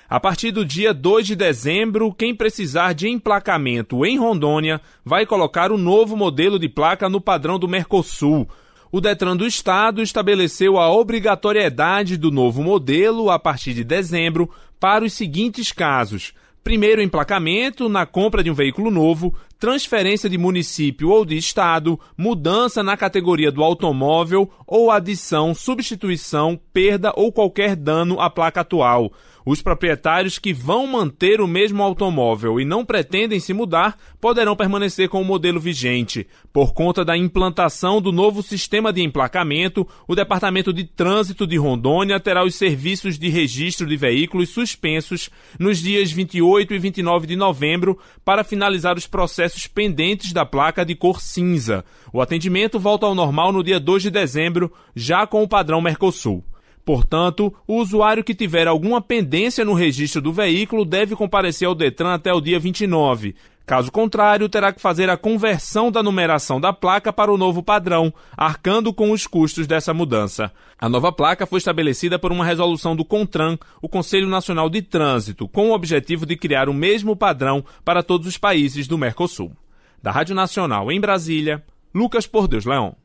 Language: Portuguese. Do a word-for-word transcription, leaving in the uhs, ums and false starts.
A partir do dia dois de dezembro, quem precisar de emplacamento em Rondônia vai colocar o novo modelo de placa no padrão do Mercosul. O Detran do Estado estabeleceu a obrigatoriedade do novo modelo a partir de dezembro para os seguintes casos: primeiro emplacamento na compra de um veículo novo, transferência de município ou de estado, mudança na categoria do automóvel ou adição, substituição, perda ou qualquer dano à placa atual. Os proprietários que vão manter o mesmo automóvel e não pretendem se mudar poderão permanecer com o modelo vigente. Por conta da implantação do novo sistema de emplacamento, o Departamento de Trânsito de Rondônia terá os serviços de registro de veículos suspensos nos dias vinte e oito e vinte e nove de novembro para finalizar os processos pendentes da placa de cor cinza. O atendimento volta ao normal no dia dois de dezembro, já com o padrão Mercosul. Portanto, o usuário que tiver alguma pendência no registro do veículo deve comparecer ao Detran até o dia vinte e nove. Caso contrário, terá que fazer a conversão da numeração da placa para o novo padrão, arcando com os custos dessa mudança. A nova placa foi estabelecida por uma resolução do CONTRAN, o Conselho Nacional de Trânsito, com o objetivo de criar o mesmo padrão para todos os países do Mercosul. Da Rádio Nacional em Brasília, Lucas Por Deus Leão.